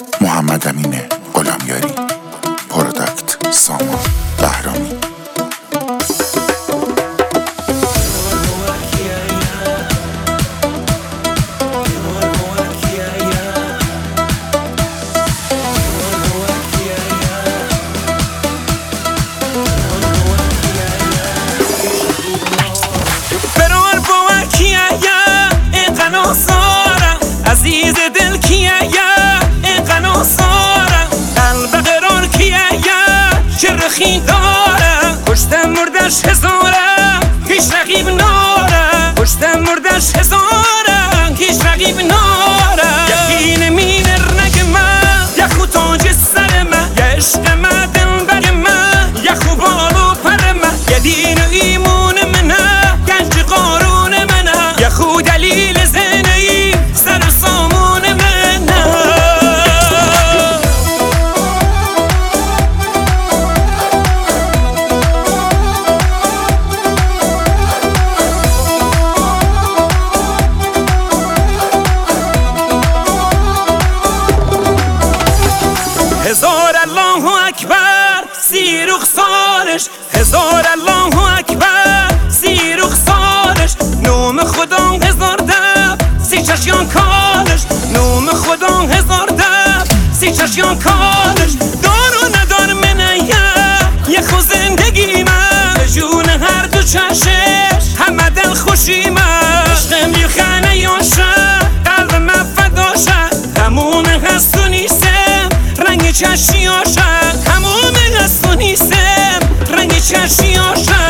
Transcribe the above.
محمد امین غلامیاری، پروداکت سامان بهرامی. عزیز دل کیه یا اینقنا سارم قلب قرار کیه یا چه رخی دارم پشتم مردش هزارم هیچ رقیب نارم پشتم مردش هزارم هیچ رقیب نارم یکی نمینر نگ من یخو تاج سر من یه عشق من دل بر من یخو بالو پر من یه دین و ایمون منه گنج قارون منه یخو دلیل زنهی سر سامان منه هزار الله اکبر سی رخسارش هزار الله اکبر سی رخسارش نام خدا هزار دب سی چشیان کارش نام خدا هزار دب سی چشیان کارش دار و ندار منه یه خو زندگی من به جون هر دو چشش همه دل خوشی من عشقم بیخانه یاشه قلب من فداشه همون هست و نیستم رنگ چشیاشه همون هست و نیستم رنگ چشیاشه